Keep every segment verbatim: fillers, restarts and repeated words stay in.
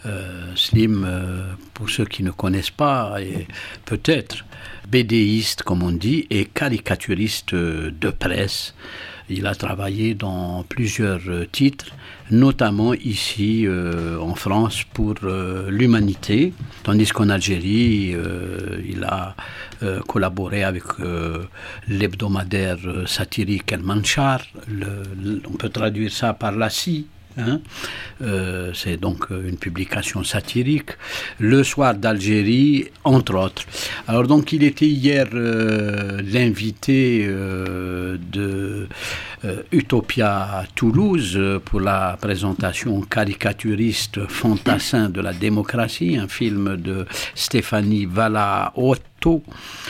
Euh, Slim, euh, pour ceux qui ne connaissent pas, est peut-être bédéiste, comme on dit, et caricaturiste de presse. Il a travaillé dans plusieurs titres, notamment ici euh, en France pour euh, l'Humanité, tandis qu'en Algérie, euh, il a euh, collaboré avec euh, l'hebdomadaire satirique El Manchar. Le, le, on peut traduire ça par la scie. Hein euh, c'est donc une publication satirique, Le Soir d'Algérie, entre autres. Alors donc il était hier euh, l'invité euh, de euh, Utopia Toulouse pour la présentation caricaturiste Fantassin de la démocratie, un film de Stéphanie Valaotto.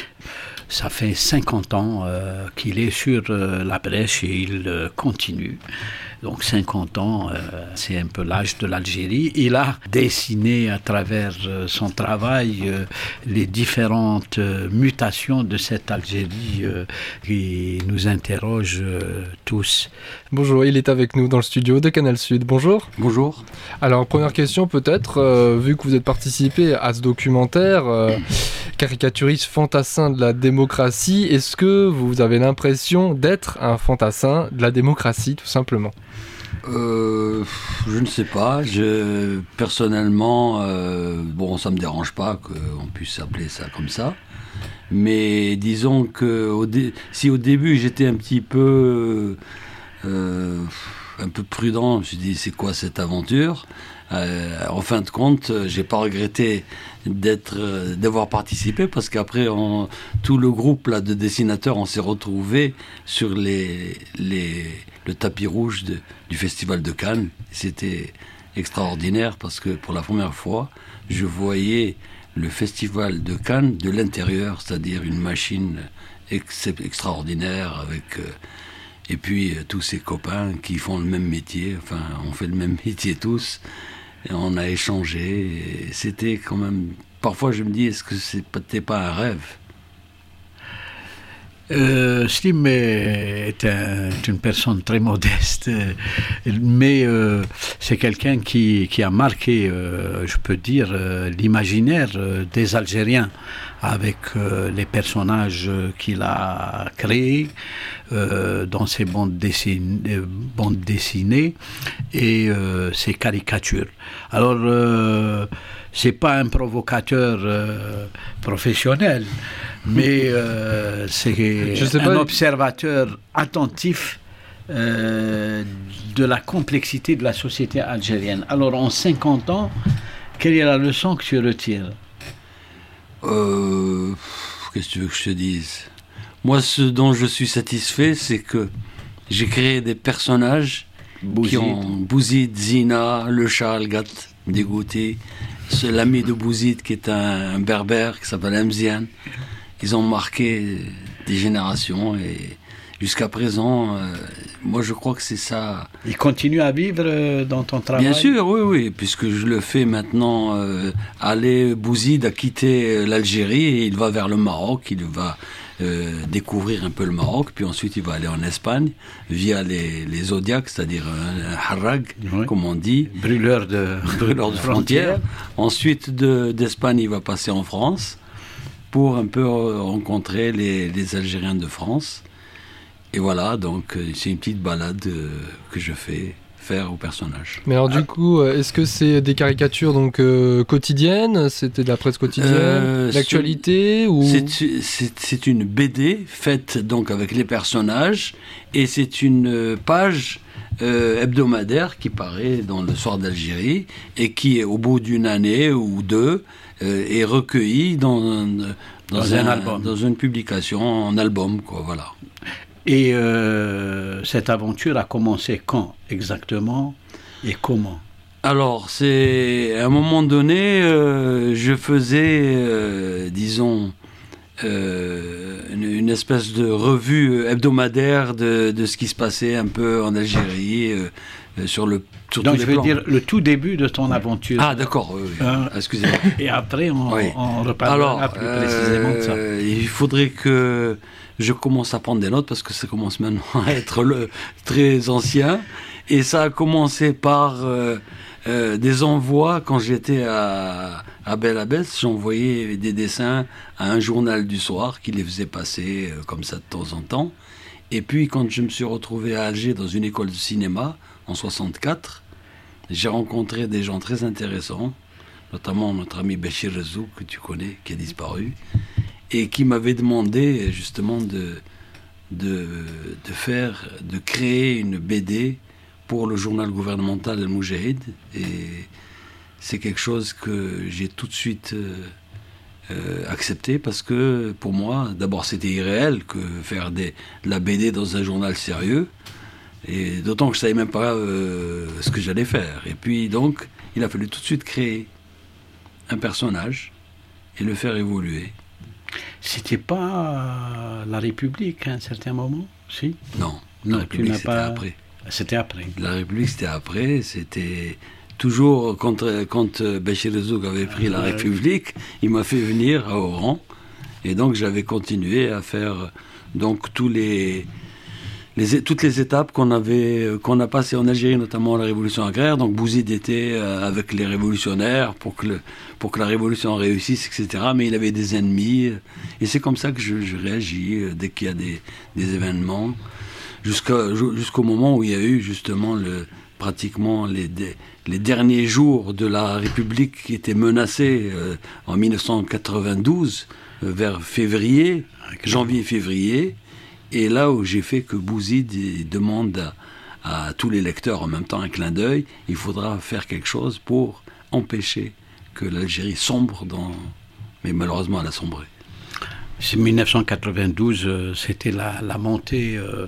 Ça fait cinquante ans euh, qu'il est sur euh, la brèche et il euh, continue. Donc cinquante ans, euh, c'est un peu l'âge de l'Algérie. Il a dessiné à travers euh, son travail euh, les différentes euh, mutations de cette Algérie euh, qui nous interroge euh, tous. Bonjour, il est avec nous dans le studio de Canal Sud. Bonjour. Bonjour. Alors, première question peut-être, euh, vu que vous êtes participé à ce documentaire, euh, caricaturiste fantassin de la démocratie, est-ce que vous avez l'impression d'être un fantassin de la démocratie, tout simplement ? Euh, je ne sais pas. Je, personnellement, euh, bon, ça me dérange pas qu'on puisse appeler ça comme ça. Mais disons que au dé- si au début j'étais un petit peu, euh, un peu prudent, je me suis dit c'est quoi cette aventure ? Euh, en fin de compte, j'ai pas regretté d'être, euh, d'avoir participé parce qu'après, on, tout le groupe là de dessinateurs, on s'est retrouvés sur les, les, le tapis rouge de, du Festival de Cannes. C'était extraordinaire parce que pour la première fois, je voyais le Festival de Cannes de l'intérieur, c'est-à-dire une machine ex- extraordinaire avec euh, et puis euh, tous ces copains qui font le même métier. Enfin, on fait le même métier tous. Et on a échangé, et c'était quand même... Parfois, je me dis, est-ce que c'était pas un rêve ? Euh, Slim est, un, est une personne très modeste, mais euh, c'est quelqu'un qui, qui a marqué, euh, je peux dire, euh, l'imaginaire euh, des Algériens avec euh, les personnages qu'il a créés euh, dans ses bandes dessinées, bandes dessinées et euh, ses caricatures. Alors, euh, c'est pas un provocateur euh, professionnel, mais euh, c'est un pas. observateur attentif euh, de la complexité de la société algérienne. Alors, en cinquante ans, quelle est la leçon que tu retires ? Euh, qu'est-ce que tu veux que je te dise ? Moi, ce dont je suis satisfait, c'est que j'ai créé des personnages Bouzid. qui ont Bouzid, Zina, le chat, le gâte, dégoûté, l'ami de Bouzid qui est un, un berbère qui s'appelle Mziane. Ils ont marqué des générations et jusqu'à présent, euh, moi je crois que c'est ça. Il continue à vivre euh, dans ton travail ? Bien sûr, oui, oui, puisque je le fais maintenant. Euh, aller, Bouzid a quitté l'Algérie et il va vers le Maroc. Il va euh, découvrir un peu le Maroc, puis ensuite il va aller en Espagne via les, les Zodiacs, c'est-à-dire un, un harrag, oui. comme on dit, brûleur de, brûleur de frontières. Ensuite de, d'Espagne, il va passer en France pour un peu rencontrer les, les Algériens de France. Et voilà, donc c'est une petite balade euh, que je fais faire au personnage. Mais alors du coup, est-ce que c'est des caricatures donc euh, quotidiennes ? C'était de la presse quotidienne, euh, l'actualité ou... c'est, c'est, c'est une B D faite donc avec les personnages et c'est une page euh, hebdomadaire qui paraît dans Le Soir d'Algérie et qui, au bout d'une année ou deux, euh, est recueillie dans, dans, dans un, un album, dans une publication en album, quoi, voilà. Et euh, cette aventure a commencé quand exactement et comment ? Alors, c'est à un moment donné, euh, je faisais, euh, disons, euh, une, une espèce de revue hebdomadaire de, de ce qui se passait un peu en Algérie, euh, sur le. Sur Donc, tous je les veux plans. dire le tout début de ton aventure. Ah, d'accord. Oui, oui. Euh, Excusez-moi. Et après, on, oui. on reparlera plus euh, précisément de ça. Il faudrait que je commence à prendre des notes parce que ça commence maintenant à être le, très ancien. Et ça a commencé par euh, euh, des envois, quand j'étais à, à Bel Abbès, j'envoyais des dessins à un journal du soir qui les faisait passer euh, comme ça de temps en temps. Et puis quand je me suis retrouvé à Alger dans une école de cinéma en soixante-quatre, j'ai rencontré des gens très intéressants, notamment notre ami Béchir Rezouk, que tu connais, qui a disparu, et qui m'avait demandé justement de, de, de faire, de créer une B D pour le journal gouvernemental El Moujahid. Et c'est quelque chose que j'ai tout de suite euh, euh, accepté, parce que pour moi, d'abord c'était irréel que faire des, de la B D dans un journal sérieux, et d'autant que je ne savais même pas euh, ce que j'allais faire. Et puis donc, il a fallu tout de suite créer un personnage et le faire évoluer. C'était pas la République à un certain moment, si? Non, non, la République, tu n'as c'était pas... après. C'était après. La République, c'était après. C'était toujours quand, quand Béchir Rezouk avait pris la République, il m'a fait venir à Oran. Et donc, j'avais continué à faire donc tous les... Les, toutes les étapes qu'on avait, qu'on a passées en Algérie, notamment la révolution agraire. Donc Bouzid était euh, avec les révolutionnaires pour que, le, pour que la révolution réussisse, et cetera. Mais il avait des ennemis. Et c'est comme ça que je, je réagis euh, dès qu'il y a des, des événements. Jusqu'à, jusqu'au moment où il y a eu justement le, pratiquement les, les derniers jours de la République qui étaient menacés euh, en mille neuf cent quatre-vingt-douze, euh, vers février, janvier-février. Et là où j'ai fait que Bouzid demande à, à tous les lecteurs en même temps un clin d'œil, il faudra faire quelque chose pour empêcher que l'Algérie sombre dans... Mais malheureusement, elle a sombré. C'est mille neuf cent quatre-vingt-douze, euh, c'était la, la montée euh,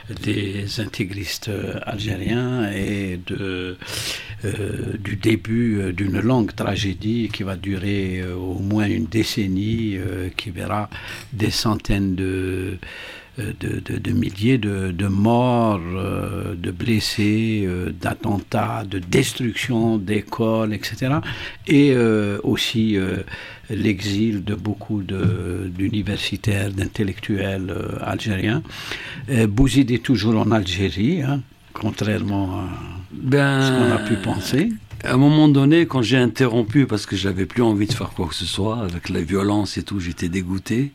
des intégristes euh, algériens et de, euh, du début euh, d'une longue tragédie qui va durer euh, au moins une décennie, euh, qui verra des centaines de... De, de, de milliers de, de morts, euh, de blessés, euh, d'attentats, de destruction d'écoles, et cetera. Et euh, aussi euh, l'exil de beaucoup de, d'universitaires, d'intellectuels euh, algériens. Euh, Bouzid est toujours en Algérie, hein, contrairement à ben, ce qu'on a pu penser. À un moment donné, quand j'ai interrompu, parce que j'avais plus envie de faire quoi que ce soit, avec la violence et tout, j'étais dégoûté.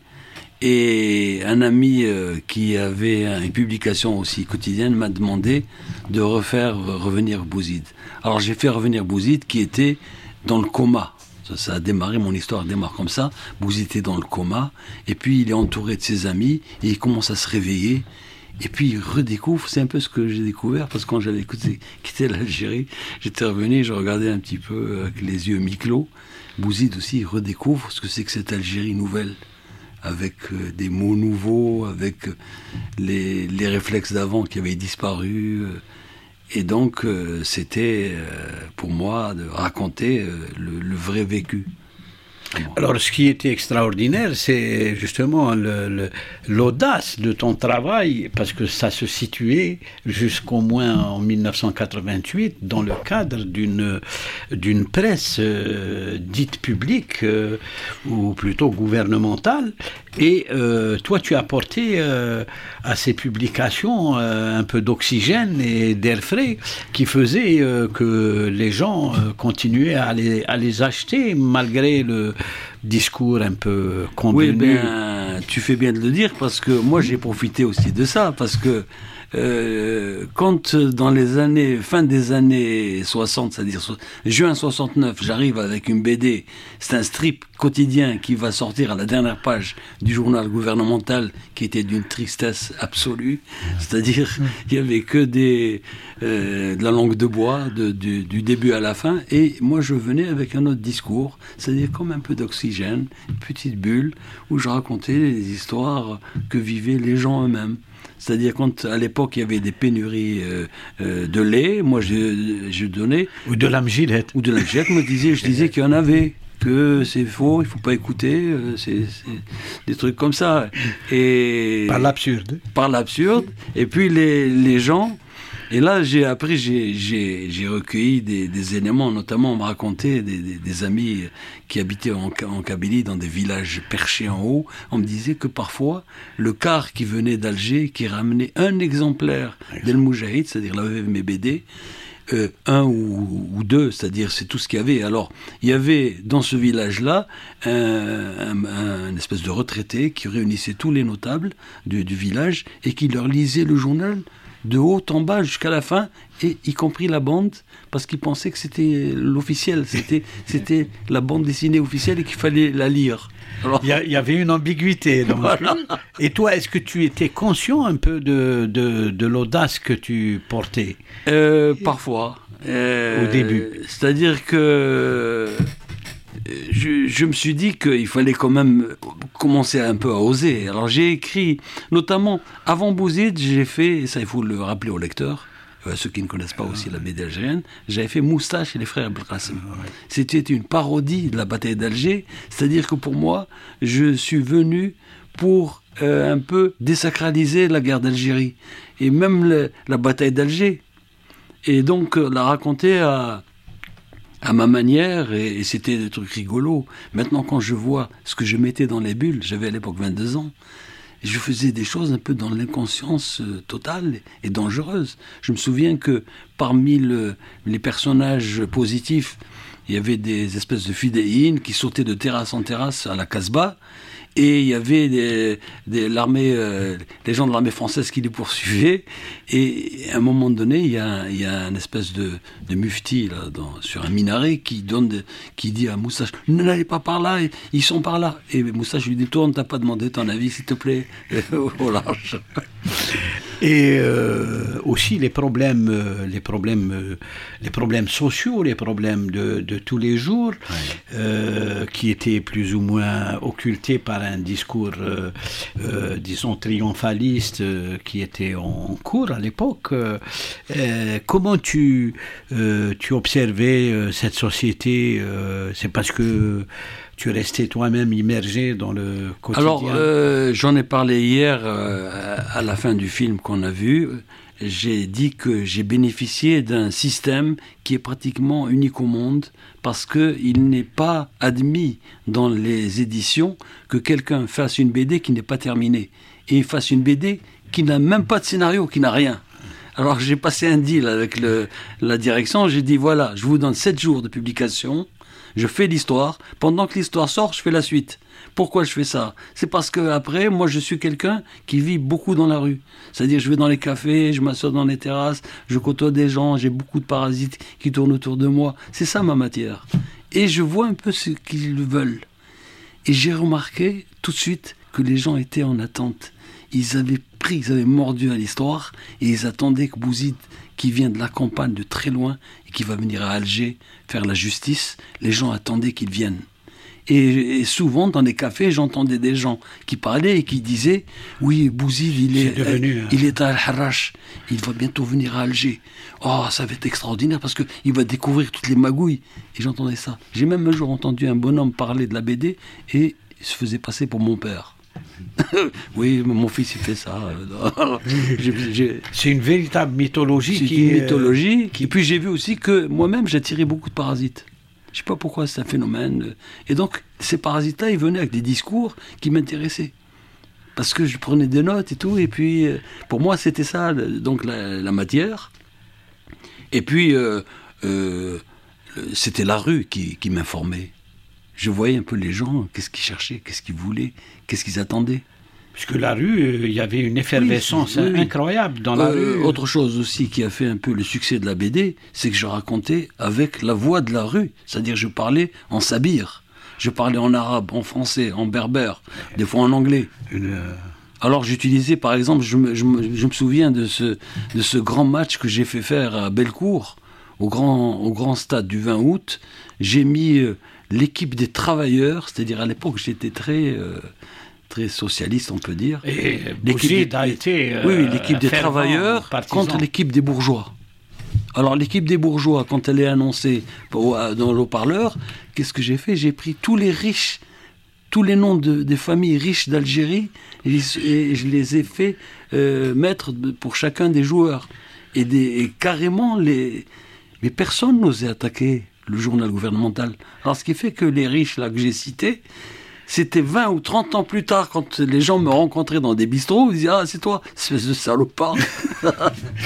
Et un ami euh, qui avait une publication aussi quotidienne m'a demandé de refaire revenir Bouzid. Alors j'ai fait revenir Bouzid qui était dans le coma. Ça, ça a démarré, mon histoire démarre comme ça. Bouzid était dans le coma, et puis il est entouré de ses amis, et il commence à se réveiller. Et puis il redécouvre, c'est un peu ce que j'ai découvert, parce que quand j'avais écouté, quitté l'Algérie, j'étais revenu, je regardais un petit peu avec les yeux mi-clos. Bouzid aussi, il redécouvre ce que c'est que cette Algérie nouvelle, avec euh, des mots nouveaux, avec euh, les, les réflexes d'avant qui avaient disparu. Euh, et donc, euh, c'était euh, pour moi de raconter euh, le, le vrai vécu. Alors, ce qui était extraordinaire, c'est justement le, le, l'audace de ton travail, parce que ça se situait jusqu'au moins en mille neuf cent quatre-vingt-huit dans le cadre d'une, d'une presse euh, dite publique, euh, ou plutôt gouvernementale. Et euh, toi, tu as apporté euh, à ces publications euh, un peu d'oxygène et d'air frais qui faisait euh, que les gens euh, continuaient à les, à les acheter malgré le discours un peu convenu. Oui, ben, tu fais bien de le dire, parce que moi j'ai profité aussi de ça, parce que euh, quand dans les années, fin des années soixante, c'est-à-dire so- juin soixante-neuf, j'arrive avec une B D, c'est un strip quotidien qui va sortir à la dernière page du journal gouvernemental, qui était d'une tristesse absolue, c'est-à-dire il y avait que des, euh, de la langue de bois, de, du, du début à la fin, et moi je venais avec un autre discours, c'est-à-dire comme un peu d'oxygène, une petite bulle, où je racontais les histoires que vivaient les gens eux-mêmes. C'est-à-dire quand à l'époque il y avait des pénuries euh, euh, de lait, moi je, je donnais... Ou de l'amgilette. Ou de l'amgilette, me disait, je disais qu'il y en avait, que c'est faux, il ne faut pas écouter, euh, c'est, c'est des trucs comme ça. Et, par l'absurde. Par l'absurde. Et puis les, les gens... Et là, j'ai, après, j'ai, j'ai, j'ai recueilli des, des éléments, notamment on me racontait des, des, des amis qui habitaient en, en Kabylie, dans des villages perchés en haut. On me disait que parfois, le car qui venait d'Alger, qui ramenait un exemplaire d'El Moujahid, c'est-à-dire là où il y avait mes B D, euh, un ou, ou deux, c'est-à-dire c'est tout ce qu'il y avait. Alors, il y avait dans ce village-là un, un, un espèce de retraité qui réunissait tous les notables du, du village et qui leur lisait le journal de haut en bas jusqu'à la fin, et y compris la bande, parce qu'ils pensaient que c'était l'officiel, c'était, c'était la bande dessinée officielle et qu'il fallait la lire. Alors... Il, y a, il y avait une ambiguïté. Donc. Voilà. Et toi, est-ce que tu étais conscient un peu de, de, de l'audace que tu portais ? euh, Parfois. Euh, Au début. C'est-à-dire que je, je me suis dit qu'il fallait quand même commencer un peu à oser. Alors j'ai écrit, notamment avant Bouzid, j'ai fait, et ça il faut le rappeler aux lecteurs, à ceux qui ne connaissent pas aussi la B D algérienne, j'avais fait Moustache et les frères Belkacem. C'était une parodie de la bataille d'Alger, c'est-à-dire que pour moi, je suis venu pour euh, un peu désacraliser la guerre d'Algérie, et même le, la bataille d'Alger, et donc euh, la raconter à... à ma manière, et, et c'était des trucs rigolos. Maintenant, quand je vois ce que je mettais dans les bulles, j'avais à l'époque vingt-deux ans, et je faisais des choses un peu dans l'inconscience euh, totale et dangereuse. Je me souviens que parmi le, les personnages positifs, il y avait des espèces de fidéines qui sautaient de terrasse en terrasse à la Casbah, et il y avait des, des, l'armée, euh, les gens de l'armée française qui les poursuivaient, et à un moment donné, il y a, il y a une espèce de, de mufti là, dans, sur un minaret qui, donne de, qui dit à Moustache, n'allez pas par là, ils sont par là. Et Moustache lui dit, toi on ne t'a pas demandé ton avis, s'il te plaît, au large. Et euh, aussi les problèmes, euh, les problèmes, euh, les problèmes sociaux, les problèmes de, de tous les jours, ouais. euh, qui étaient plus ou moins occultés par un discours, euh, euh, disons, triomphaliste euh, qui était en cours à l'époque. Euh, euh, comment tu, euh, tu observais euh, cette société euh, C'est parce que tu restais toi-même immergé dans le quotidien. Alors, euh, j'en ai parlé hier euh, à la fin du film qu'on a vu. J'ai dit que j'ai bénéficié d'un système qui est pratiquement unique au monde parce qu'il n'est pas admis dans les éditions que quelqu'un fasse une B D qui n'est pas terminée et fasse une B D qui n'a même pas de scénario, qui n'a rien. Alors j'ai passé un deal avec le, la direction, j'ai dit voilà, je vous donne sept jours de publication. Je fais l'histoire. Pendant que l'histoire sort, je fais la suite. Pourquoi je fais ça ? C'est parce que après, moi, je suis quelqu'un qui vit beaucoup dans la rue. C'est-à-dire, je vais dans les cafés, je m'assois dans les terrasses, je côtoie des gens, j'ai beaucoup de parasites qui tournent autour de moi. C'est ça ma matière. Et je vois un peu ce qu'ils veulent. Et j'ai remarqué tout de suite que les gens étaient en attente. Ils avaient pris, ils avaient mordu à l'histoire et ils attendaient que Bouzid, qui vient de la campagne de très loin et qui va venir à Alger faire la justice, les gens attendaient qu'il vienne. Et, et souvent, dans les cafés, j'entendais des gens qui parlaient et qui disaient « Oui, Bouzid, il est, est, devenu, euh, il est à Al-Harrach, il va bientôt venir à Alger. Oh, ça va être extraordinaire parce qu'il va découvrir toutes les magouilles. » Et j'entendais ça. J'ai même un jour entendu un bonhomme parler de la B D et il se faisait passer pour mon père. Oui, mon fils il fait ça. j'ai, j'ai... C'est une véritable mythologie. C'est qui une est... mythologie. Qui... Et puis j'ai vu aussi que moi-même j'attirais beaucoup de parasites. Je ne sais pas pourquoi, c'est un phénomène. Et donc ces parasites-là, ils venaient avec des discours qui m'intéressaient. Parce que je prenais des notes et tout. Et puis pour moi c'était ça, donc la, la matière. Et puis euh, euh, c'était la rue qui, qui m'informait. Je voyais un peu les gens, qu'est-ce qu'ils cherchaient, qu'est-ce qu'ils voulaient, qu'est-ce qu'ils attendaient. Parce que la rue, il y avait une effervescence oui, oui, oui. incroyable dans la euh, rue. Autre chose aussi qui a fait un peu le succès de la B D, c'est que je racontais avec la voix de la rue. C'est-à-dire je parlais en sabir, je parlais en arabe, en français, en berbère, des fois en anglais. Une... Alors j'utilisais par exemple, je me, je me, je me souviens de ce, de ce grand match que j'ai fait faire à Bellecour, au grand, au grand stade du vingt août. J'ai mis... Euh, l'équipe des travailleurs, c'est-à-dire à l'époque j'étais très, euh, très socialiste on peut dire. Et l'équipe a été euh, oui, oui, l'équipe des travailleurs partisan. Contre l'équipe des bourgeois. Alors l'équipe des bourgeois, quand elle est annoncée dans l'haut-parleur, qu'est-ce que j'ai fait ? J'ai pris tous les riches, tous les noms de, des familles riches d'Algérie et, et je les ai fait euh, mettre pour chacun des joueurs. Et, des, et carrément, les, les personnes n'osaient attaquer le journal gouvernemental. Alors ce qui fait que les riches là que j'ai cités, c'était vingt ou trente ans plus tard, quand les gens me rencontraient dans des bistrots, ils disaient « Ah, c'est toi, espèce de salopard !»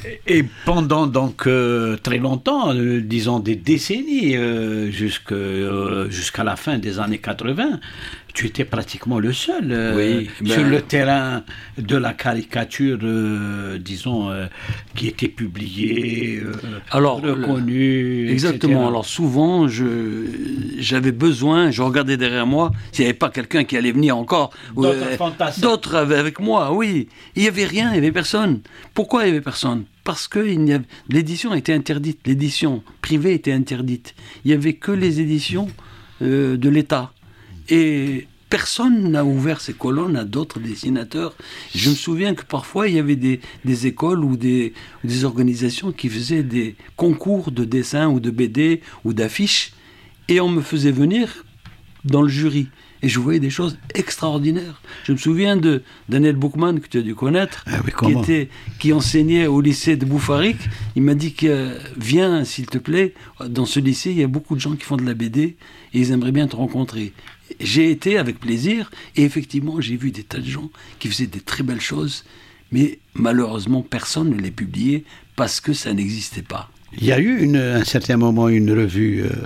Et pendant donc euh, très longtemps, euh, disons des décennies, euh, jusque, euh, jusqu'à la fin des années quatre-vingts, tu étais pratiquement le seul euh, oui, ben... sur le terrain de la caricature, euh, disons, euh, qui était publiée, euh, alors, reconnue. Le... Exactement. Et cetera. Alors souvent, je, j'avais besoin, je regardais derrière moi, s'il n'y avait pas quelqu'un qui allait venir encore. D'autres euh, fantassins. D'autres avec moi, oui. Il n'y avait rien, il n'y avait personne. Pourquoi il n'y avait personne ? Parce que il y avait... l'édition était interdite, l'édition privée était interdite. Il n'y avait que les éditions euh, de l'État. Et personne n'a ouvert ses colonnes à d'autres dessinateurs. Je me souviens que parfois, il y avait des, des écoles ou des, ou des organisations qui faisaient des concours de dessin ou de B D ou d'affiches, et on me faisait venir dans le jury. Et je voyais des choses extraordinaires. Je me souviens de Daniel Boukman, que tu as dû connaître, ah oui, qui, était, qui enseignait au lycée de Boufarik. Il m'a dit que, viens, s'il te plaît, dans ce lycée, il y a beaucoup de gens qui font de la B D, et ils aimeraient bien te rencontrer. J'ai été avec plaisir, et effectivement, j'ai vu des tas de gens qui faisaient des très belles choses, mais malheureusement, personne ne les publiait parce que ça n'existait pas. Il y a eu une, à un certain moment une revue euh,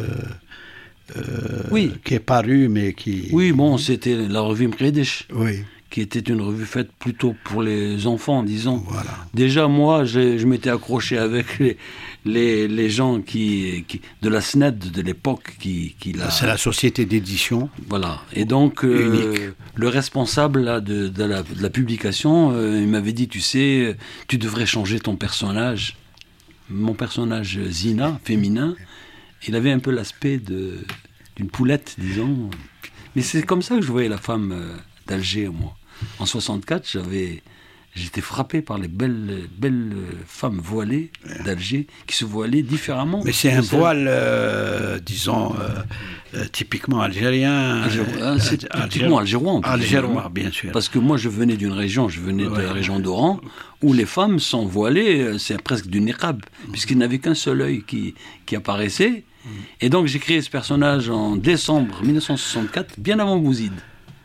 euh, oui. qui est parue, mais qui... Oui, bon, c'était la revue Mkredesh. Oui. Qui était une revue faite plutôt pour les enfants, disons. Voilà. Déjà, moi, je, je m'étais accroché avec les, les, les gens qui, qui, de la S N E D de l'époque. Qui, qui la... C'est la société d'édition. Voilà. Et donc, euh, le responsable là, de, de, la, de la publication, euh, il m'avait dit, tu sais, tu devrais changer ton personnage. Mon personnage Zina, féminin, il avait un peu l'aspect de, d'une poulette, disons. Mais c'est comme ça que je voyais la femme euh, d'Alger, moi. En soixante-quatre, j'avais, j'étais frappé par les belles, belles femmes voilées d'Alger qui se voilaient différemment. Mais c'est un voile, euh, disons, euh, euh, typiquement algérien. Algérois, c'est euh, typiquement algérois. Algérois, bien sûr. Parce que moi, je venais d'une région, je venais ouais. de la région d'Oran, où les femmes sont voilées, c'est presque du niqab, mmh. puisqu'il n'avait qu'un seul œil qui, qui apparaissait. Mmh. Et donc, j'ai créé ce personnage en décembre mille neuf cent soixante-quatre, bien avant Bouzid.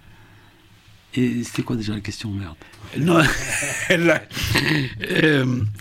Et c'était quoi déjà la question, merde? Non, là, euh,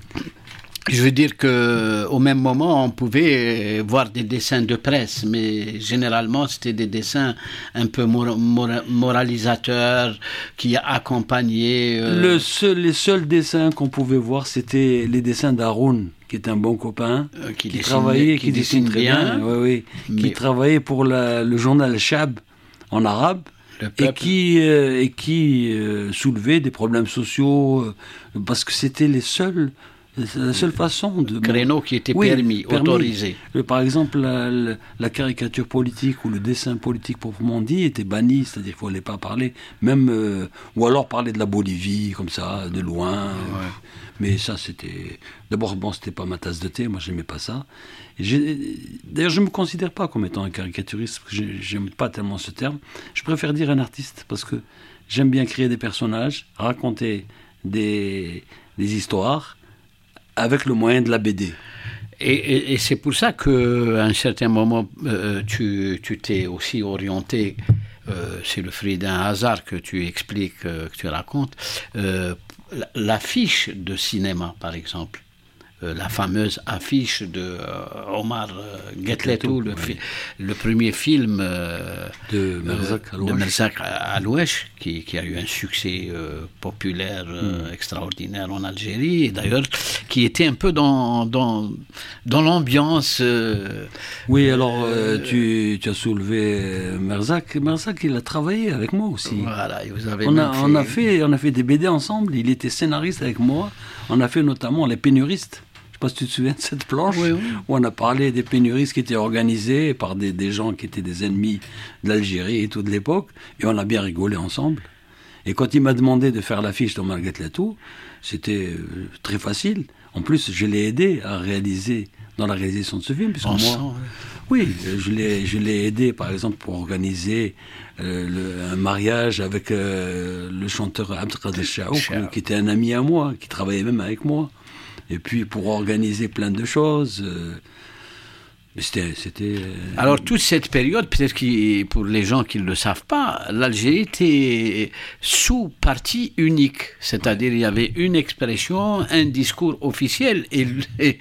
je veux dire qu'au même moment, on pouvait voir des dessins de presse, mais généralement, c'était des dessins un peu mor- mor- moralisateurs qui accompagnaient... Euh... Le seul, les seuls dessins qu'on pouvait voir, c'était les dessins d'Haroun, qui est un bon copain, euh, qui, qui dessine, travaillait, qui, qui dessine, dessine très bien, bien oui, oui, mais... qui travaillait pour la, le journal Chab en arabe, et qui, euh, et qui euh, soulevait des problèmes sociaux, euh, parce que c'était les seuls, la seule façon de... Créneau qui était oui, permis, permis, autorisé. Le, par exemple, la, la, la caricature politique ou le dessin politique proprement dit était banni, c'est-à-dire qu'il ne fallait pas parler, même, euh, ou alors parler de la Bolivie, comme ça, de loin. Ouais. Mais ça, c'était... D'abord, bon, c'était pas ma tasse de thé, moi, j'aimais pas ça. J'ai... D'ailleurs, je me considère pas comme étant un caricaturiste, parce que j'aime pas tellement ce terme. Je préfère dire un artiste, parce que j'aime bien créer des personnages, raconter des, des histoires, avec le moyen de la B D. Et, et, et c'est pour ça qu'à un certain moment, euh, tu, tu t'es aussi orienté, euh, c'est le fruit d'un hasard que tu expliques, euh, que tu racontes, euh, l'affiche de cinéma, par exemple. Euh, la fameuse affiche de euh, Omar euh, Guetletou, le, fi- le premier film euh, de Merzak Aloueche, qui, qui a eu un succès euh, populaire euh, mm. extraordinaire en Algérie, et d'ailleurs qui était un peu dans, dans, dans l'ambiance. Euh, oui, alors euh, tu, tu as soulevé Merzak. Merzak, il a travaillé avec moi aussi. Voilà, et vous avez on, a, fait... on, a fait, on a fait des B D ensemble, il était scénariste avec moi. On a fait notamment Les Pénuristes. Je ne sais pas si tu te souviens de cette planche, oui, oui. où on a parlé des pénuries qui étaient organisées par des, des gens qui étaient des ennemis de l'Algérie et tout de l'époque, et on a bien rigolé ensemble. Et quand il m'a demandé de faire l'affiche d'Omar Guetletou, c'était euh, très facile. En plus, je l'ai aidé à réaliser, dans la réalisation de ce film, puisque moi, sang, oui, je l'ai, je l'ai aidé, par exemple, pour organiser euh, le, un mariage avec euh, le chanteur Abdelkader Chaouk, qui était un ami à moi, qui travaillait même avec moi. Et puis pour organiser plein de choses. Euh, C'était, c'était... Alors, toute cette période, peut-être que pour les gens qui ne le savent pas, l'Algérie était sous parti unique. C'est-à-dire, il y avait une expression, un discours officiel. Et, et,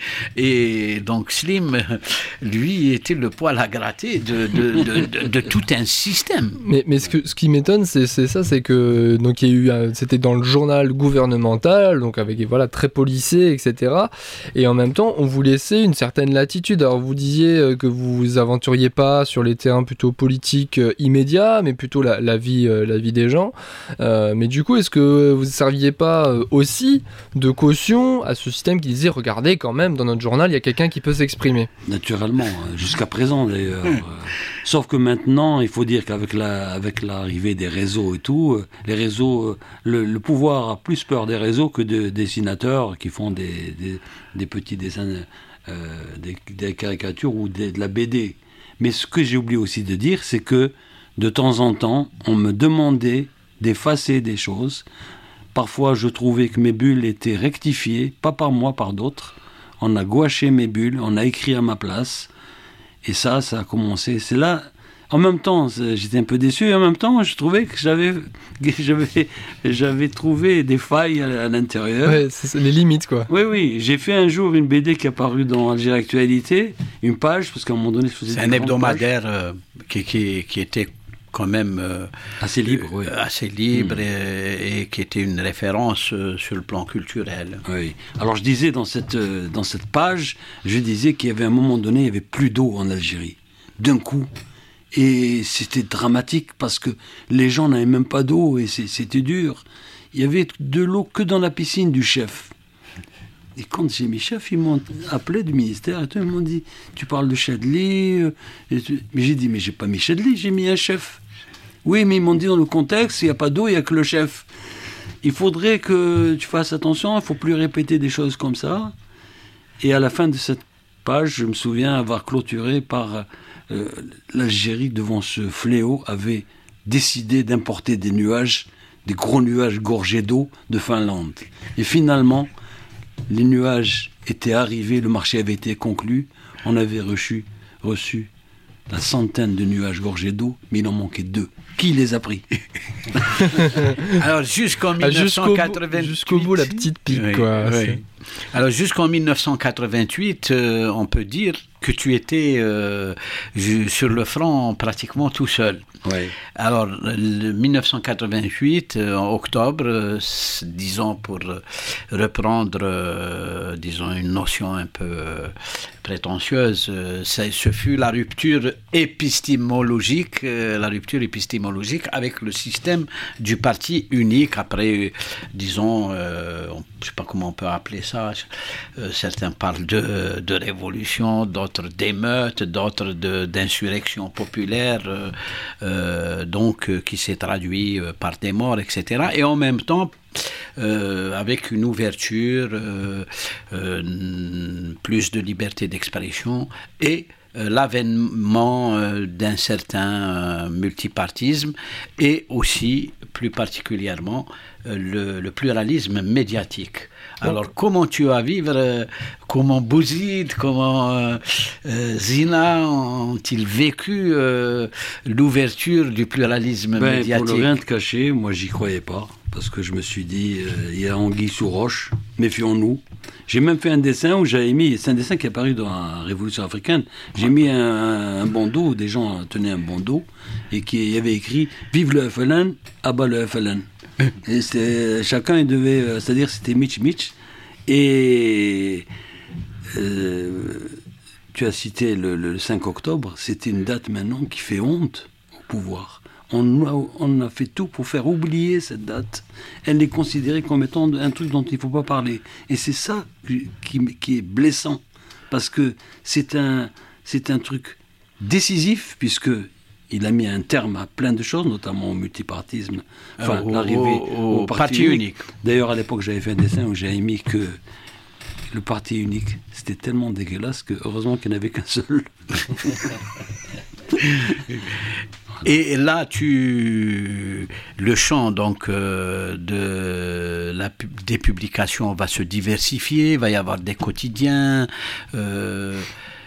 et donc, Slim, lui, était le poil à gratter de, de, de, de, de tout un système. Mais, mais ce, que, ce qui m'étonne, c'est, c'est ça, c'est que donc, il y a eu un, c'était dans le journal gouvernemental, donc avec, voilà, très policé, et cetera. Et en même temps, on vous laissait une certaine latitude. Alors, vous disiez que vous vous aventuriez pas sur les terrains plutôt politiques euh, immédiats, mais plutôt la, la, vie, euh, la vie des gens. Euh, mais du coup, est-ce que vous ne serviez pas euh, aussi de caution à ce système qui disait, regardez, quand même, dans notre journal, il y a quelqu'un qui peut s'exprimer? Naturellement, jusqu'à présent d'ailleurs. euh, sauf que maintenant, il faut dire qu'avec la, avec l'arrivée des réseaux et tout, euh, les réseaux, euh, le, le pouvoir a plus peur des réseaux que de dessinateurs qui font des, des, des petits dessins. Euh, des, des caricatures ou des, de la B D. Mais ce que j'ai oublié aussi de dire, c'est que de temps en temps, on me demandait d'effacer des choses. Parfois, je trouvais que mes bulles étaient rectifiées, pas par moi, par d'autres. On a gouaché mes bulles, on a écrit à ma place. Et ça, ça a commencé. C'est là... En même temps, j'étais un peu déçu, et en même temps, je trouvais que j'avais, j'avais, j'avais trouvé des failles à, à l'intérieur. Ouais, c'est les limites, quoi. Oui, oui. J'ai fait un jour une B D qui est apparue dans Algérie Actualité, une page, parce qu'à un moment donné, je faisais C'est un hebdomadaire euh, qui, qui, qui était quand même euh, assez libre, oui. assez libre mmh. et, et qui était une référence euh, sur le plan culturel. Oui. Alors je disais dans cette, euh, dans cette page, je disais qu'il y avait un moment donné, il n'y avait plus d'eau en Algérie. D'un coup. Et c'était dramatique parce que les gens n'avaient même pas d'eau et c'était dur. Il y avait de l'eau que dans la piscine du chef. Et quand j'ai mis chef, ils m'ont appelé du ministère et tout, ils m'ont dit « Tu parles de Chadli ?» Mais j'ai dit « Mais j'ai pas mis Chadli, j'ai mis un chef. » Oui, mais ils m'ont dit dans le contexte, il n'y a pas d'eau, il n'y a que le chef. Il faudrait que tu fasses attention, il ne faut plus répéter des choses comme ça. Et à la fin de cette page, je me souviens avoir clôturé par... Euh, l'Algérie, devant ce fléau, avait décidé d'importer des nuages, des gros nuages gorgés d'eau de Finlande. Et finalement, les nuages étaient arrivés, le marché avait été conclu, on avait reçu, reçu la centaine de nuages gorgés d'eau, mais il en manquait deux. Qui les a pris? Alors jusqu'en mille neuf cent quatre-vingt-huit... Jusqu'au bout, la petite pique, oui, quoi. Oui. Alors jusqu'en mille neuf cent quatre-vingt-huit, euh, on peut dire que tu étais euh, sur le front pratiquement tout seul. Oui. Alors, le mille neuf cent quatre-vingt-huit, euh, en octobre, euh, disons pour euh, reprendre, euh, disons, une notion un peu euh, prétentieuse, euh, ça, ce fut la rupture épistémologique, euh, la rupture épistémologique avec le système du parti unique. Après, disons, euh, on, je ne sais pas comment on peut appeler ça, euh, certains parlent de, de révolution, d'autres d'émeute, d'autres de, d'insurrection populaire, euh, euh, donc euh, qui s'est traduit euh, par des morts, et cetera. Et en même temps, euh, avec une ouverture, euh, euh, plus de liberté d'expression et euh, l'avènement euh, d'un certain euh, multipartisme et aussi, plus particulièrement, euh, le, le pluralisme médiatique. Alors, comment tu vas vivre, euh, comment Bouzid, comment euh, euh, Zina ont-ils vécu euh, l'ouverture du pluralisme ben, médiatique? Pour ne rien te cacher, moi, j'y croyais pas. Parce que je me suis dit, euh, il y a anguille sous roche, méfions-nous. J'ai même fait un dessin où j'avais mis, c'est un dessin qui est apparu dans la Révolution africaine, j'ai mis un, un bandeau où des gens tenaient un bandeau et qui y avait écrit « Vive le F L N, abat le F L N ». Et c'était, chacun il devait, c'est-à-dire c'était Mitch Mitch. Et euh, tu as cité le, le cinq octobre, c'était une date maintenant qui fait honte au pouvoir. On a, on a fait tout pour faire oublier cette date. Elle est considérée comme étant un truc dont il ne faut pas parler. Et c'est ça qui, qui est blessant. Parce que c'est un, c'est un truc décisif, puisque il a mis un terme à plein de choses, notamment au multipartisme, enfin au, l'arrivée au, au parti, parti unique. unique. D'ailleurs, à l'époque, j'avais fait un dessin où j'avais mis que le parti unique, c'était tellement dégueulasse que heureusement qu'il n'y en avait qu'un seul. Et là, tu, le champ donc euh, de la, des publications va se diversifier, il va y avoir des quotidiens. Euh,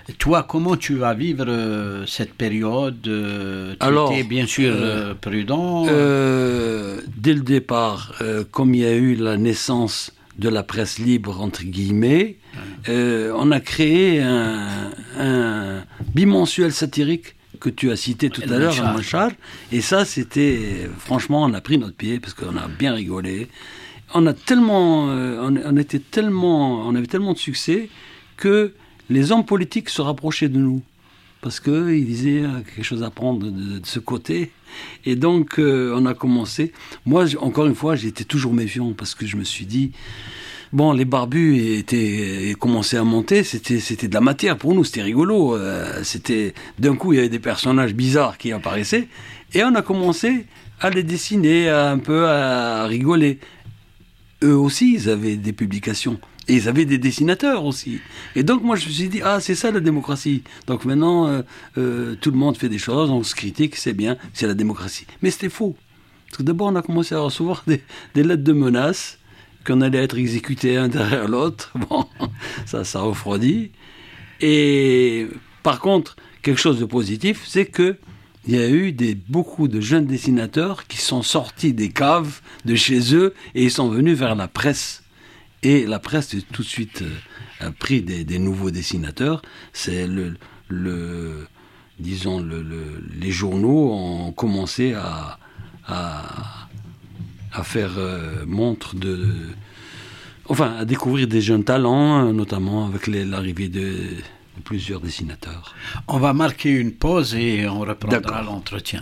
Toi, comment tu vas vivre euh, cette période euh, Tu Alors, étais bien sûr euh, euh, prudent. Euh, dès le départ, euh, comme il y a eu la naissance de la presse libre, entre guillemets, euh, on a créé un, un bimensuel satirique que tu as cité tout Le à l'heure, Manchar. le Manchar. Et ça, c'était... Franchement, on a pris notre pied parce qu'on a bien rigolé. On a tellement... euh, on, on était tellement... On avait tellement de succès que les hommes politiques se rapprochaient de nous. Parce qu'ils disaient ah, quelque chose à prendre de, de, de ce côté. Et donc, euh, on a commencé. Moi, j- encore une fois, j'étais toujours méfiant parce que je me suis dit, bon, les barbus étaient, commençaient à monter, c'était, c'était de la matière pour nous, c'était rigolo. Euh, c'était, d'un coup, il y avait des personnages bizarres qui apparaissaient. Et on a commencé à les dessiner, à, un peu à rigoler. Eux aussi, ils avaient des publications. Et ils avaient des dessinateurs aussi. Et donc, moi, je me suis dit, ah, c'est ça la démocratie. Donc maintenant, euh, euh, tout le monde fait des choses, on se critique, c'est bien, c'est la démocratie. Mais c'était faux. Parce que d'abord, on a commencé à recevoir des, des lettres de menaces, qu'on allait être exécutés un derrière l'autre. Bon, ça, ça refroidit. Et par contre, quelque chose de positif, c'est que il y a eu des, beaucoup de jeunes dessinateurs qui sont sortis des caves de chez eux et ils sont venus vers la presse. Et la presse tout de suite euh, a pris des, des nouveaux dessinateurs. C'est le, le disons, le, le, les journaux ont commencé à, à, à faire euh, montre de, enfin, à découvrir des jeunes talents, notamment avec les, l'arrivée de, de plusieurs dessinateurs. On va marquer une pause et on reprendra D'accord. l'entretien.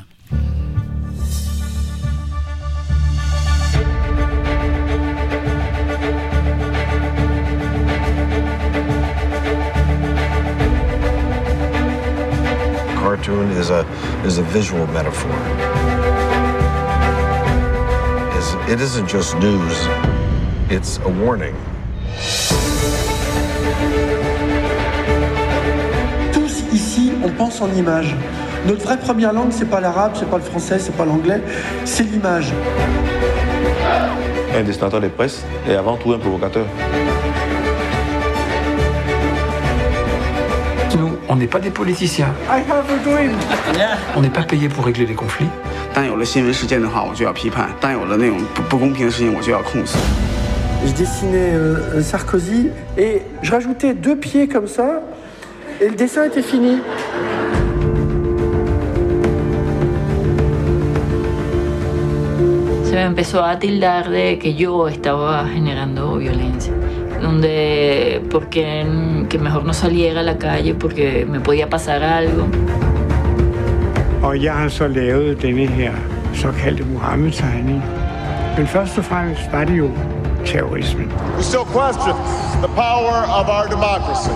Cartoon is a is a visual metaphor. Is it isn't just news, it's a warning. Tous ici, on pense en images. Notre vraie première langue, c'est pas l'arabe, c'est pas le français, c'est pas l'anglais, c'est l'image. Un dessinateur de presse est avant tout un provocateur. Nous, on n'est pas des politiciens. I have a dream. On n'est pas payé pour régler les conflits. 当有了新闻事件的话，我就要批判；当有了那种不不公平的事情，我就要控诉。 Je dessinais euh, Sarkozy et je rajoutais deux pieds comme ça et le dessin était fini. Se me empezó a tildar de que yo estaba generando violencia, donde porque que mejor no saliera a la calle porque me podía pasar algo. Og jeg har så lavet denne her såkaldte Muhammed-tegning. Men først og fremmest var det jo terrorismen. We still question the power of our democracy.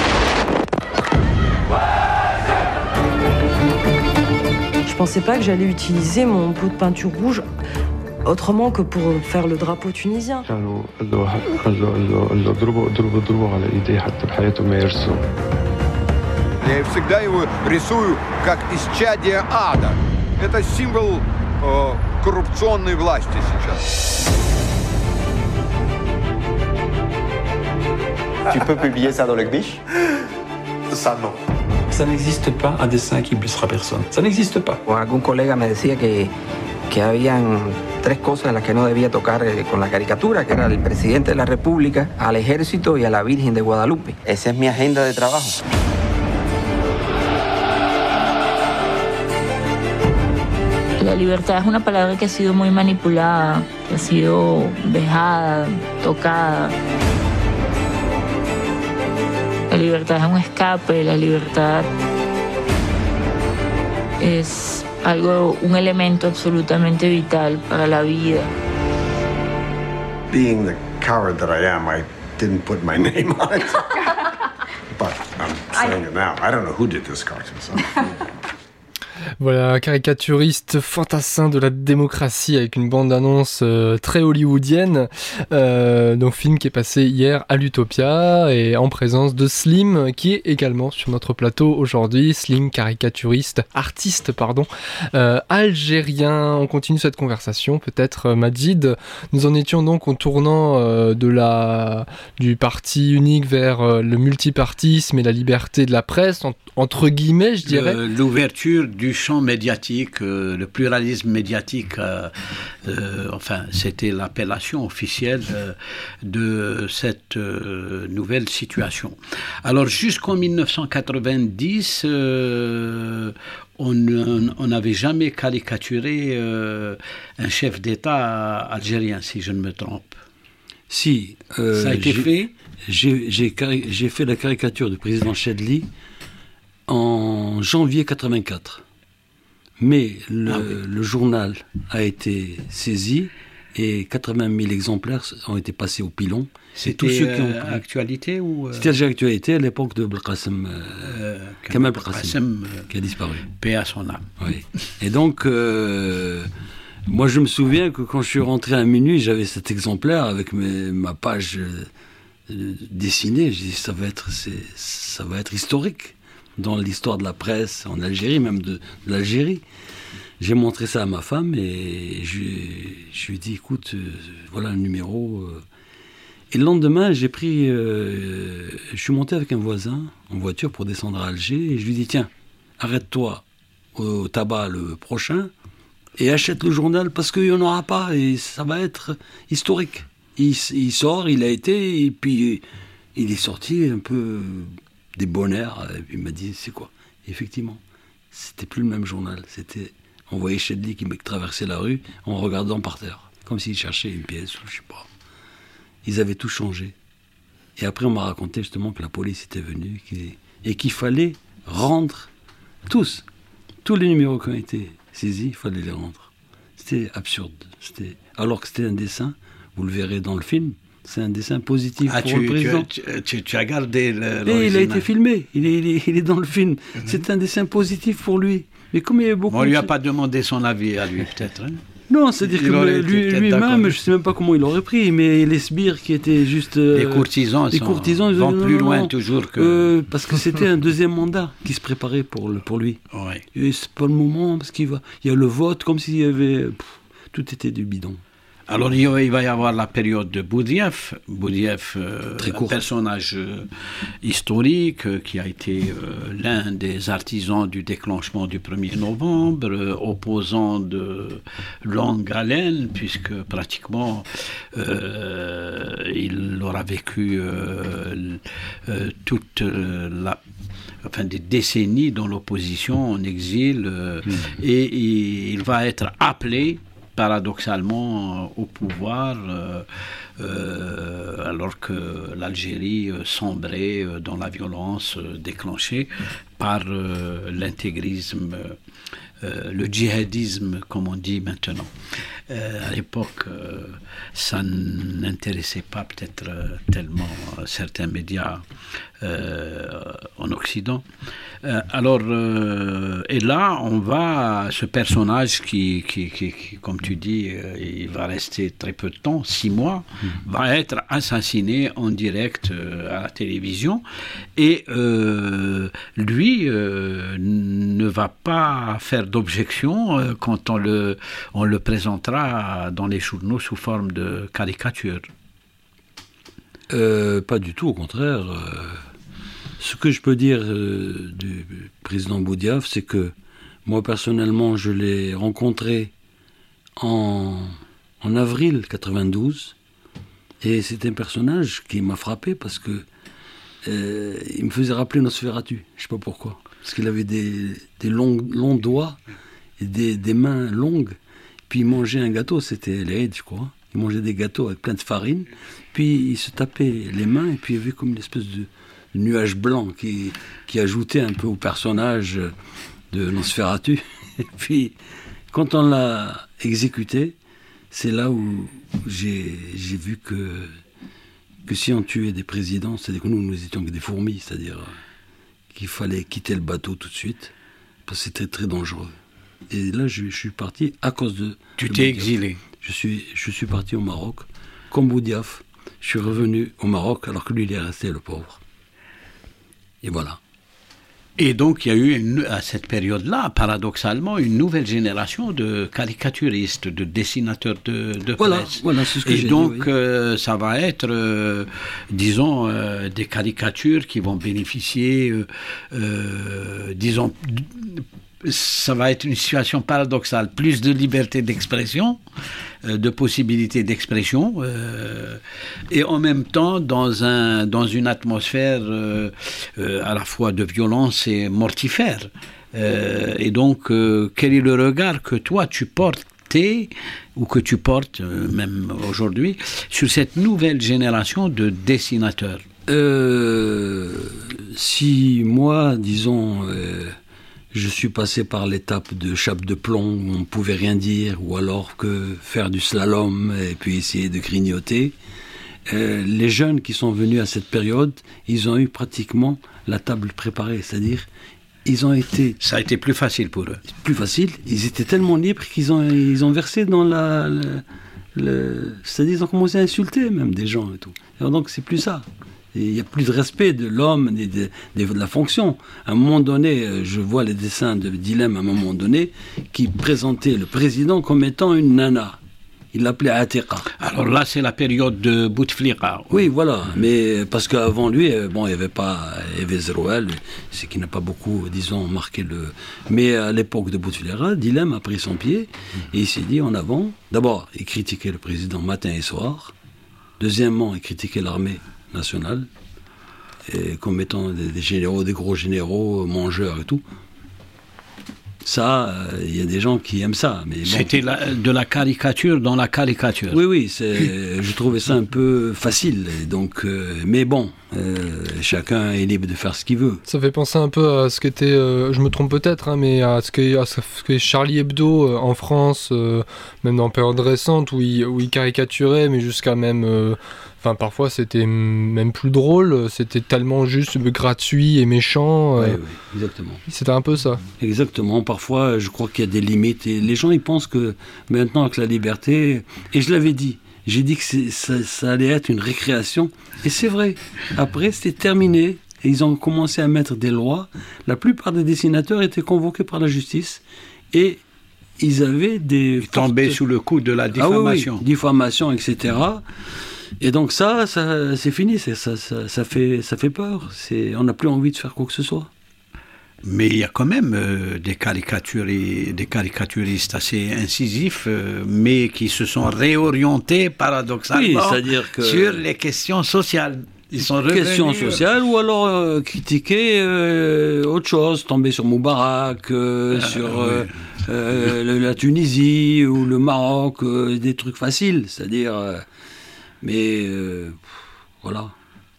Je pensais pas que j'allais utiliser mon pot de peinture rouge autrement que pour faire le drapeau tunisien. Я всегда его рисую как исчадие ада. Это символ э, коррупционной власти сейчас. Tu peux publier ça dans le Gbish? Ça, non. Ça n'existe pas un dessin qui blessera personne. Ça n'existe pas. O algún colega me decía que, que habían tres cosas en las que no debía tocar eh, con la caricatura, que era el presidente de la República, al ejército y a la Virgen de Guadalupe. Esa es mi agenda de trabajo. La libertad es una palabra que ha sido muy manipulada, que ha sido vejada, tocada. La libertad es un escape, la libertad es algo, un elemento absolutamente vital para la vida. Being the coward that I am, I didn't put my name on it. But I'm saying it now. I don't know who did this cartoon. So. Voilà, caricaturiste fantassin de la démocratie avec une bande-annonce euh, très hollywoodienne. Euh, donc film qui est passé hier à l'Utopia et en présence de Slim qui est également sur notre plateau aujourd'hui. Slim, caricaturiste, artiste pardon, euh, algérien. On continue cette conversation peut-être euh, Majid. Nous en étions donc au tournant euh, de la, du parti unique vers euh, le multipartisme et la liberté de la presse, en, entre guillemets je dirais. Le, l'ouverture du champ médiatique, euh, le pluralisme médiatique, euh, euh, enfin c'était l'appellation officielle euh, de cette euh, nouvelle situation. Alors jusqu'en dix-neuf cent quatre-vingt-dix, euh, on n'avait jamais caricaturé euh, un chef d'État algérien, si je ne me trompe. Si. Euh, Ça a été j'ai, fait j'ai, j'ai, cari- j'ai fait la caricature du président Chadli en janvier quatre-vingt-quatre. Mais le, ah oui. le journal a été saisi et quatre-vingt mille exemplaires ont été passés au pilon. C'était tous ceux qui ont euh, actualité ou euh... C'était actualité à l'époque de Belkacem, euh, Kamal Belkacem, euh, qui a disparu. Paix à son âme. Oui. Et donc, euh, moi je me souviens que quand je suis rentré à minuit, j'avais cet exemplaire avec mes, ma page euh, dessinée. Je dis ça va être, c'est, ça va être historique dans l'histoire de la presse en Algérie, même de, de l'Algérie. J'ai montré ça à ma femme et je, je lui ai dit, écoute, euh, voilà le numéro. Euh. Et le lendemain, j'ai pris, euh, je suis monté avec un voisin en voiture pour descendre à Alger et je lui ai dit, tiens, arrête-toi au tabac le prochain et achète le journal parce qu'il n'y en aura pas et ça va être historique. Il, il sort, il a été, et puis il est sorti un peu débonnaire. Et puis il m'a dit, c'est quoi ? Et effectivement, c'était plus le même journal. C'était, on voyait Chadli qui traversait la rue en regardant par terre, comme s'il cherchait une pièce ou je sais pas. Ils avaient tout changé. Et après, on m'a raconté justement que la police était venue et qu'il fallait rendre tous, tous les numéros qui ont été saisis, il fallait les rendre. C'était absurde. C'était, alors que c'était un dessin, vous le verrez dans le film, c'est un dessin positif ah, pour tu, le président. Tu, tu, tu as gardé le, Et il a été filmé, il est, il est, il est dans le film. Mm-hmm. C'est un dessin positif pour lui. Mais comme il y a beaucoup on ne lui a de... pas demandé son avis à lui, peut-être. Hein. Non, c'est-à-dire il que lui, lui-même, je ne sais même pas comment il aurait pris, mais les sbires qui étaient juste... Euh, les courtisans, les sont, courtisans vont non, plus non, loin non, toujours que... Euh, parce que c'était un deuxième mandat qui se préparait pour, le, pour lui. Ouais. Et c'est pas le moment, parce qu'il va... Il y a le vote, comme s'il y avait... Pff, tout était du bidon. Alors il va y avoir la période de Boudiaf, Boudiaf, euh, un personnage euh, historique euh, qui a été euh, l'un des artisans du déclenchement du premier novembre, euh, opposant de longue haleine, puisque pratiquement euh, il aura vécu euh, euh, toute euh, la... enfin des décennies dans l'opposition, en exil, euh, mmh. et, et il va être appelé paradoxalement au pouvoir euh, euh, alors que l'Algérie euh, sombrait euh, dans la violence euh, déclenchée par euh, l'intégrisme, euh, le djihadisme comme on dit maintenant. Euh, à l'époque, euh, ça n'intéressait pas peut-être euh, tellement euh, certains médias euh, en Occident. Euh, alors, euh, et là, on va, ce personnage qui, qui, qui, qui comme tu dis, euh, il va rester très peu de temps, six mois, mmh. va être assassiné en direct euh, à la télévision. Et euh, lui euh, ne va pas faire d'objection euh, quand on le, on le présentera dans les journaux sous forme de caricature. Euh, pas du tout, au contraire. Euh... Ce que je peux dire euh, du président Boudiaf, c'est que moi personnellement, je l'ai rencontré en, en avril quatre-vingt-douze, et c'est un personnage qui m'a frappé parce que euh, il me faisait rappeler Nosferatu. Je sais pas pourquoi, parce qu'il avait des, des longs, longs doigts et des, des mains longues. Puis il mangeait un gâteau, c'était l'Aïd, je crois. Il mangeait des gâteaux avec plein de farine. Puis il se tapait les mains et puis il y avait comme une espèce de nuage blanc qui, qui ajoutait un peu au personnage de Nosferatu. Et puis, quand on l'a exécuté, c'est là où j'ai, j'ai vu que, que si on tuait des présidents, c'est-à-dire que nous, nous étions que des fourmis, c'est-à-dire qu'il fallait quitter le bateau tout de suite, parce que c'était très dangereux. Et là, je, je suis parti à cause de... Tu de t'es Boudiaf. exilé. Je suis, je suis parti au Maroc, comme Boudiaf. Je suis revenu au Maroc, alors que lui, il est resté, le pauvre. Et voilà. Et donc, il y a eu, une, à cette période-là, paradoxalement, une nouvelle génération de caricaturistes, de dessinateurs de, de voilà, presse. Voilà, c'est ce que Et j'ai donc, dit, oui. euh, ça va être, euh, disons, euh, des caricatures qui vont bénéficier, euh, euh, disons, ça va être une situation paradoxale, plus de liberté d'expression, euh, de possibilités d'expression, euh, et en même temps dans, un, dans une atmosphère euh, euh, à la fois de violence et mortifère. Euh, et donc, euh, quel est le regard que toi tu portais, ou que tu portes, euh, même aujourd'hui, sur cette nouvelle génération de dessinateurs? euh, Si moi, disons... Euh, je suis passé par l'étape de chape de plomb où on ne pouvait rien dire, ou alors que faire du slalom et puis essayer de grignoter. Euh, les jeunes qui sont venus à cette période, ils ont eu pratiquement la table préparée, c'est-à-dire ils ont été... Ça a été plus facile pour eux. Plus facile, ils étaient tellement libres qu'ils ont, ils ont versé dans la... la le, c'est-à-dire ils ont commencé à insulter même des gens et tout. Alors donc c'est plus ça. Il n'y a plus de respect de l'homme et de, de, de la fonction. À un moment donné, je vois les dessins de Dilem à un moment donné qui présentaient le président comme étant une nana. Il l'appelait Atiqa. Alors là, c'est la période de Bouteflika. Oui, voilà. Mais parce qu'avant lui, bon, il n'y avait pas Hervé Zerouel, c'est qui n'a pas beaucoup, disons, marqué le... Mais à l'époque de Bouteflika, Dilem a pris son pied et il s'est dit en avant. D'abord, il critiquait le président matin et soir. Deuxièmement, il critiquait l'armée nationale, et comme étant des, des généraux, des gros généraux, mangeurs et tout. Ça, il euh, y a des gens qui aiment ça. Mais bon. C'était la, de la caricature dans la caricature. Oui, oui, c'est, je trouvais ça un peu facile. Donc, euh, mais bon, euh, chacun est libre de faire ce qu'il veut. Ça fait penser un peu à ce qu'était, euh, je me trompe peut-être, hein, mais à ce qu'est, à ce qu'est Charlie Hebdo euh, en France, euh, même dans la période récente, où il, où il caricaturait, mais jusqu'à même... Euh, Enfin, parfois, c'était même plus drôle. C'était tellement juste gratuit et méchant. Oui, oui, exactement. C'était un peu ça. Exactement. Parfois, je crois qu'il y a des limites. Et les gens, ils pensent que maintenant, avec la liberté... Et je l'avais dit. J'ai dit que c'est, ça, ça allait être une récréation. Et c'est vrai. Après, c'était terminé. Et ils ont commencé à mettre des lois. La plupart des dessinateurs étaient convoqués par la justice. Et ils avaient des... Ils tombaient fortes... sous le coup de la diffamation. Ah oui, oui. Diffamation, et cetera. Et donc ça, ça c'est fini, c'est, ça, ça, ça, fait, ça fait peur. C'est, on n'a plus envie de faire quoi que ce soit. Mais il y a quand même euh, des, caricaturistes, des caricaturistes assez incisifs, euh, mais qui se sont réorientés paradoxalement oui, c'est-à-dire que sur les questions sociales. Ils sont revenus... Questions sociales, ou alors euh, critiquer euh, autre chose, tomber sur Moubarak, euh, ah, sur euh, oui. euh, la Tunisie ou le Maroc, euh, des trucs faciles, c'est-à-dire... Euh, Mais euh, voilà.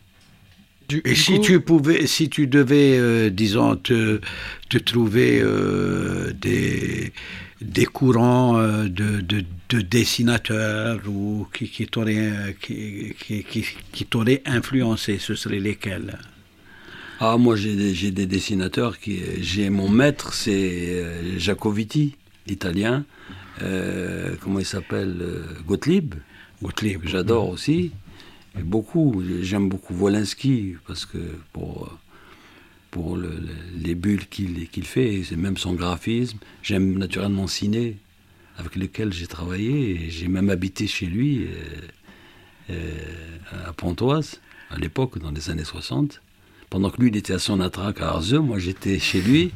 Du, Et si coup... tu pouvais, si tu devais, euh, disons, te, te trouver euh, des, des courants euh, de, de, de dessinateurs ou qui, qui t'auraient qui, qui, qui, qui t'auraient influencé, ce seraient lesquels? Ah, moi j'ai des, j'ai des dessinateurs qui, j'ai mon maître, c'est Jacoviti, italien. Euh, comment il s'appelle? Gottlieb. Gottlieb. J'adore aussi, et beaucoup, j'aime beaucoup Wolinski, parce que pour, pour le, le, les bulles qu'il, qu'il fait, c'est même son graphisme. J'aime naturellement Ciné, avec lequel j'ai travaillé, et j'ai même habité chez lui, euh, euh, à Pontoise, à l'époque, dans les années soixante. Pendant que lui, il était à Sonatrach, à Arzeux, moi j'étais chez lui,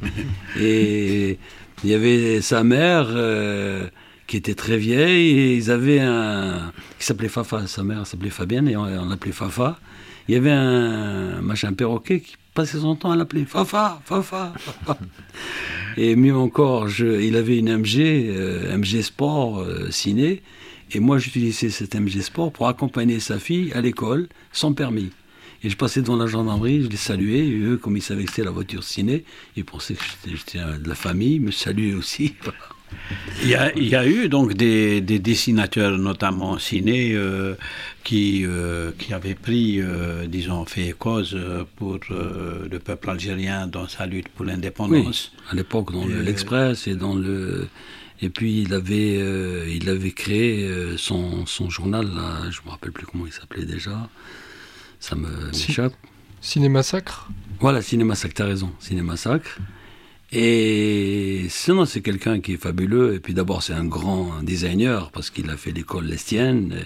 et il y avait sa mère... Euh, qui était très vieille, et ils avaient un... qui s'appelait Fafa, sa mère s'appelait Fabienne, et on, on l'appelait Fafa. Il y avait un machin perroquet qui passait son temps à l'appeler Fafa, Fafa, Fafa. Et mieux encore, je, il avait une M G, euh, M G Sport euh, Ciné, et moi j'utilisais cette M G Sport pour accompagner sa fille à l'école, sans permis. Et je passais devant la gendarmerie, je les saluais, et eux, comme ils savaient que c'était la voiture Ciné, ils pensaient que j'étais, j'étais de la famille, ils me saluaient aussi. Il y a, il y a eu donc des, des dessinateurs, notamment ciné, euh, qui, euh, qui avaient pris, euh, disons, fait cause pour euh, le peuple algérien dans sa lutte pour l'indépendance. Oui, à l'époque, dans le, l'Express et dans le... Et puis il avait, euh, il avait créé euh, son, son journal, là, je ne me rappelle plus comment il s'appelait déjà, ça me, m'échappe. Cinémassacre ? Voilà, Cinémassacre, t'as raison, Cinémassacre. Et sinon, c'est quelqu'un qui est fabuleux. Et puis d'abord, c'est un grand designer parce qu'il a fait l'école Lestienne.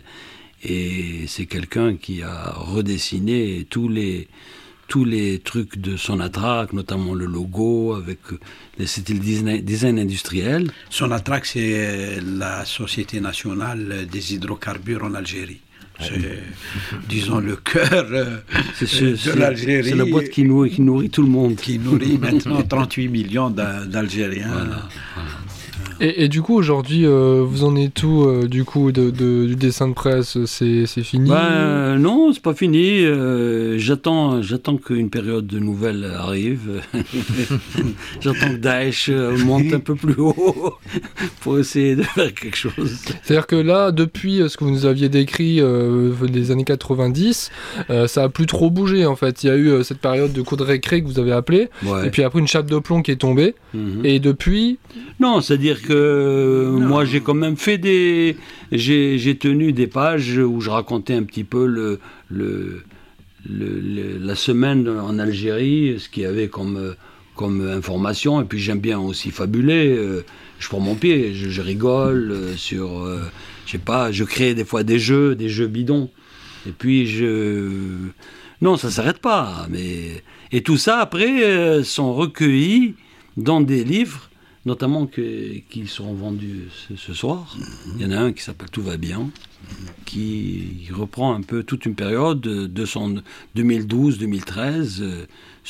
Et c'est quelqu'un qui a redessiné tous les, tous les trucs de Sonatrach, notamment le logo, avec, c'était le design, design industriel. Sonatrach, c'est la Société nationale des hydrocarbures en Algérie. C'est, disons, le cœur euh, c'est ce, de c'est, l'Algérie. C'est la boîte qui nourrit, qui nourrit tout le monde. Qui nourrit maintenant trente-huit millions d'Algériens. Voilà, voilà. Et, et du coup, aujourd'hui, euh, vous en êtes où, euh, du coup, de, de, du dessin de presse? C'est, c'est fini? Ben, non, c'est pas fini. Euh, j'attends, j'attends qu'une période de nouvelles arrive. J'attends que Daesh monte un peu plus haut pour essayer de faire quelque chose. C'est-à-dire que là, depuis ce que vous nous aviez décrit euh, des années quatre-vingt-dix, euh, ça a plus trop bougé, en fait. Il y a eu euh, cette période de cours de récré que vous avez appelée, ouais. Et puis après une chape de plomb qui est tombée, mm-hmm. Et depuis... Non, c'est-à-dire que euh, moi, j'ai quand même fait des... J'ai, j'ai tenu des pages où je racontais un petit peu le, le, le, le, la semaine en Algérie, ce qu'il y avait comme, comme information. Et puis j'aime bien aussi fabuler. Euh, je prends mon pied, je, je rigole euh, sur... Euh, je sais pas, je crée des fois des jeux, des jeux bidons. Et puis je... Non, ça s'arrête pas. Mais... Et tout ça, après, euh, sont recueillis dans des livres, notamment que, qui seront vendus ce, ce soir. Mm-hmm. Il y en a un qui s'appelle Tout va bien, mm-hmm. qui reprend un peu toute une période de son deux mille douze deux mille treize euh,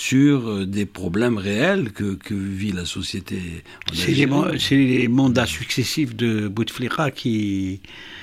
sur des problèmes réels que, que vit la société. C'est les, c'est les mandats successifs de Bouteflika qui...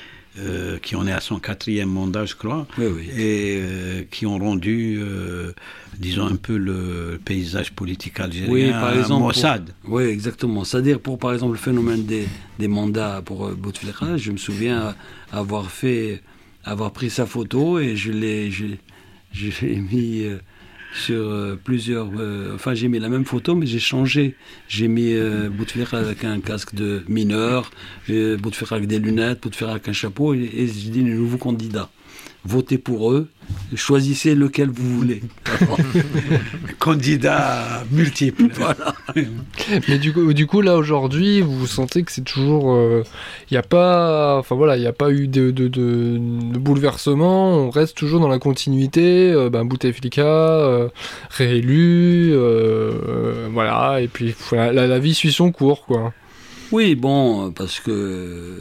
Euh, qui en est à son quatrième mandat, je crois, oui, oui. Et euh, qui ont rendu, euh, disons, un peu le paysage politique algérien, oui, par exemple, maussade. Pour, oui, exactement. C'est-à-dire, pour, par exemple, le phénomène des, des mandats pour euh, Bouteflika, je me souviens avoir fait, avoir pris sa photo et je l'ai, je, je l'ai mis... Euh, sur euh, plusieurs... Euh, enfin, j'ai mis la même photo, mais j'ai changé. J'ai mis euh, Bouteflika avec un casque de mineur, euh, Bouteflika avec des lunettes, Bouteflika avec un chapeau, et, et j'ai dit les nouveaux candidats. Votez pour eux, choisissez lequel vous voulez. Candidats multiples. Voilà. Mais du coup, du coup, là, aujourd'hui, vous sentez que c'est toujours... Il euh, n'y a pas... Enfin, voilà, il n'y a pas eu de, de, de, de bouleversement, on reste toujours dans la continuité, euh, ben, Bouteflika, euh, réélu, euh, euh, voilà, et puis voilà, la, la vie suit son cours, quoi. Oui, bon, parce que...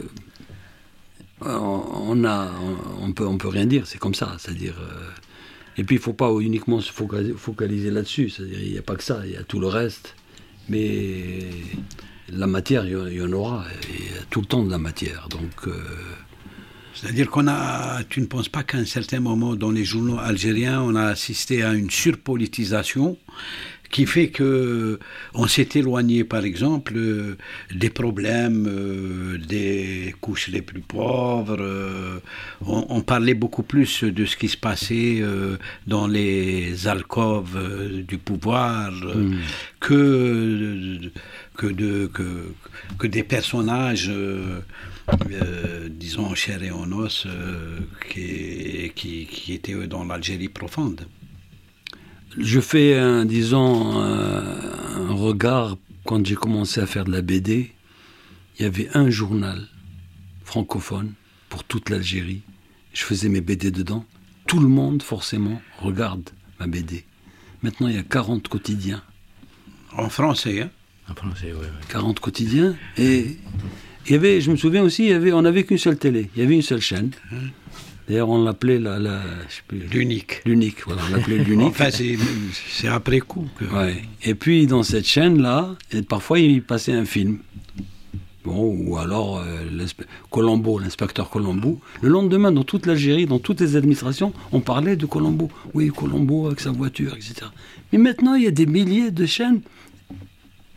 On a, on peut, on peut rien dire, c'est comme ça, c'est-à-dire. Euh, et puis il faut pas uniquement se focaliser, focaliser là-dessus, c'est-à-dire il n'y a pas que ça, il y a tout le reste. Mais la matière, il y en aura, il y a tout le temps de la matière, donc. Euh... C'est-à-dire qu'on a, tu ne penses pas qu'à un certain moment dans les journaux algériens, on a assisté à une surpolitisation qui fait que on s'est éloigné, par exemple, euh, des problèmes euh, des couches les plus pauvres. Euh, on, on parlait beaucoup plus de ce qui se passait euh, dans les alcôves euh, du pouvoir euh, mmh. que que de que, que des personnages. Euh, Euh, disons en chair et en os euh, qui, qui, qui étaient dans l'Algérie profonde. Je fais un, disons un, un regard quand j'ai commencé à faire de la B D. Il y avait un journal francophone pour toute l'Algérie. Je faisais mes B D dedans. Tout le monde forcément regarde ma B D. Maintenant il y a quarante quotidiens. En français, hein? En français, oui. oui. quarante quotidiens et il y avait, je me souviens aussi, il y avait, on n'avait qu'une seule télé, il y avait une seule chaîne. D'ailleurs, on l'appelait la, la, je sais plus, l'unique. L'unique, voilà, on l'appelait l'unique. Enfin, c'est, c'est après coup. Que... Ouais. Et puis, dans cette chaîne-là, et parfois, il passait un film. Bon, ou alors, euh, Colombo, l'inspecteur Colombo. Le lendemain, dans toute l'Algérie, dans toutes les administrations, on parlait de Colombo. Oui, Colombo avec sa voiture, et cetera. Mais maintenant, il y a des milliers de chaînes.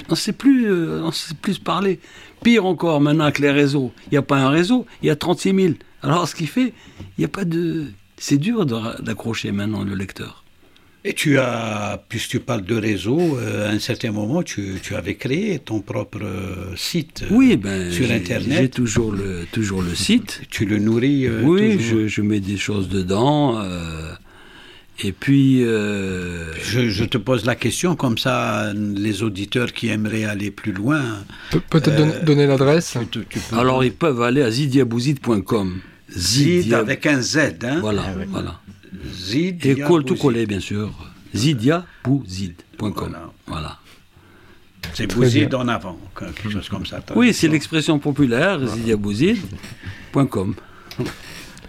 On ne sait plus, euh, on sait plus se parler. Pire encore, maintenant avec les réseaux. Il n'y a pas un réseau, il y a trente-six mille. Alors, ce qui fait, il n'y a pas de... C'est dur de, d'accrocher maintenant le lecteur. Et tu as, puisque tu parles de réseau, euh, à un certain moment, tu, tu avais créé ton propre euh, site euh, oui, ben, sur j'ai, Internet. J'ai toujours le, toujours le site. Tu le nourris euh, Oui, toujours. Je, je mets des choses dedans. Euh, et puis... Euh, je, je te pose la question, comme ça, les auditeurs qui aimeraient aller plus loin... Pe- peut-être euh, donner, donner l'adresse tu, tu peux Alors, ils peuvent aller à zidiabouzid point com. Zid, Zid avec un Z, hein. Voilà, ah, oui. voilà. Zid, et colle tout collé, bien sûr. zidiabouzid point com. Voilà. voilà. C'est Bouzid en avant, quelque chose comme ça. Oui, c'est l'expression populaire, voilà. zidiabouzid point com.